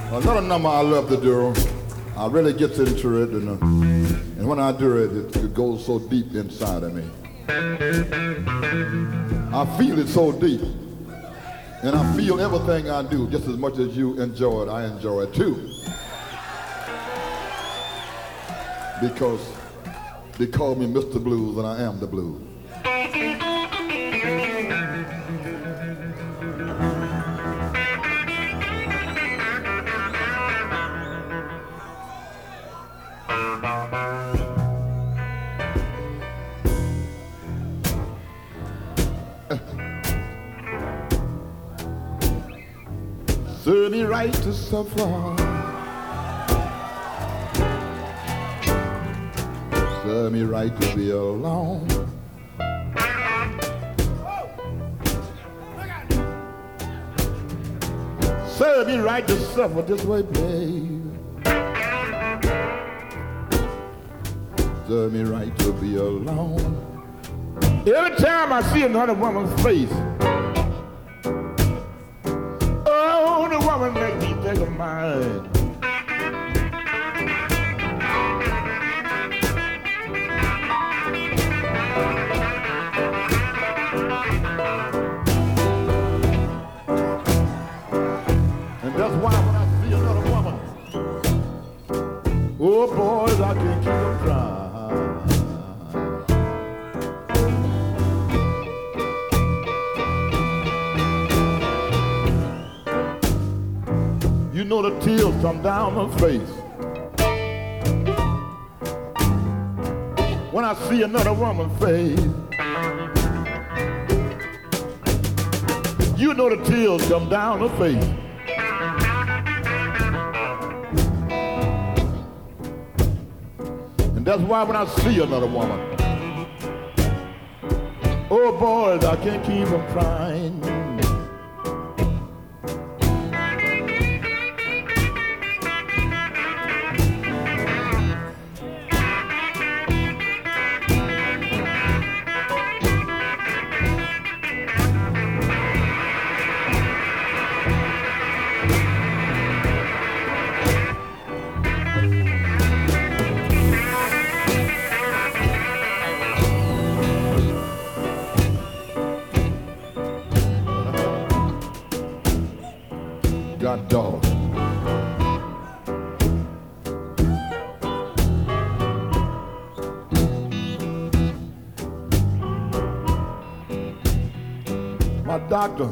Another number I love to do, I really get into it, and when I do it, it goes so deep inside of me. I feel it so deep, and I feel everything I do just as much as you enjoy it, I enjoy it too. Because they call me Mr. Blues, and I am the blues. Serve me right to suffer. Serve me right to be alone. Serve me right to suffer this way, babe. Serve me right to be alone. Every time I see another woman's face, oh, the woman make me think of mine. And that's why when I see another woman, oh boys, I can't keep them dry. You know the tears come down her face when I see another woman's face. You know the tears come down her face. And that's why when I see another woman, oh boys, I can't keep from crying. God dog. My doctor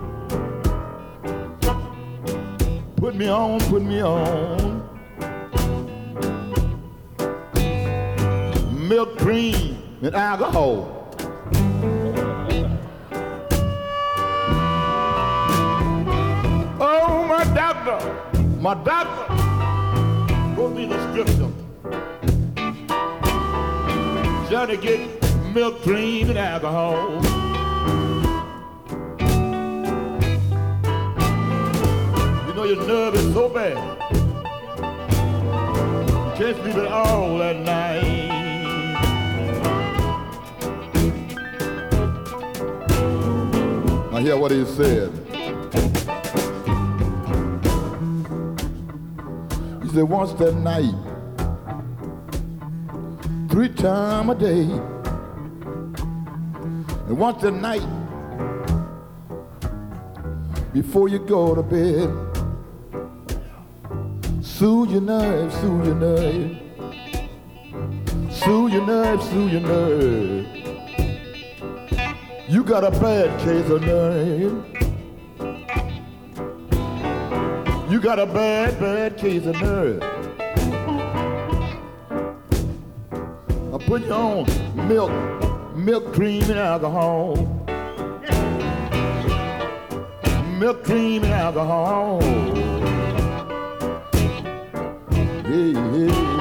put me on milk, cream, and alcohol. My doctor wrote me the scripture. Trying to get milk, cream, and alcohol. You know your nerve is so bad. You can't sleep at all at night. Now hear what he said. He said once that night, 3 times a day, and once that night before you go to bed, soothe your nerves, soothe your nerves, soothe your nerves, soothe your nerves. You got a bad case of nerve. You got a bad, bad case of nerve. I put you on milk, cream, and alcohol. Milk, cream, and alcohol. Hey, hey.